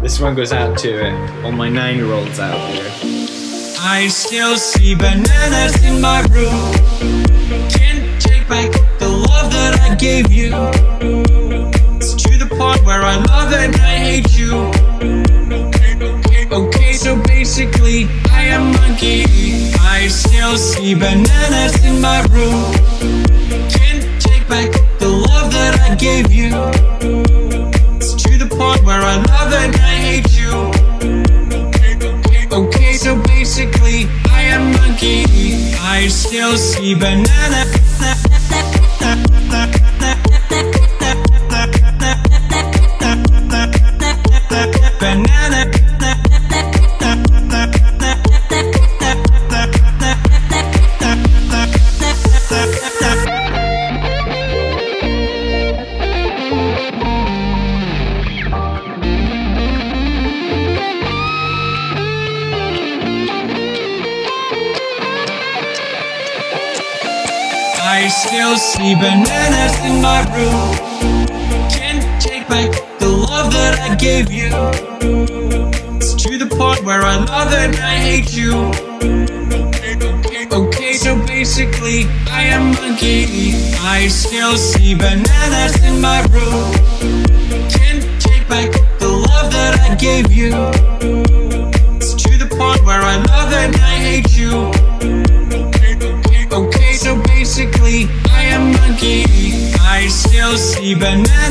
This one goes out to all my 9-year-olds out there. I still see bananas in my room. Can't take back the love that I gave you. It's to the point where I love and I hate you. Okay, so basically I am monkey. I still see bananas in my room. Can't take back the love that I gave you. It's to the point where I love and I hate you. Okay, so basically I am monkey. I still see banana. Banana. I still see bananas in my room. Can't take back the love that I gave you. It's to the point where I love and I hate you. Okay, so basically I am monkey. I still see bananas in my room. Can't take back the love that I gave you. It's to the point where I love and I hate you. Okay, so basically I am monkey. I still see bananas.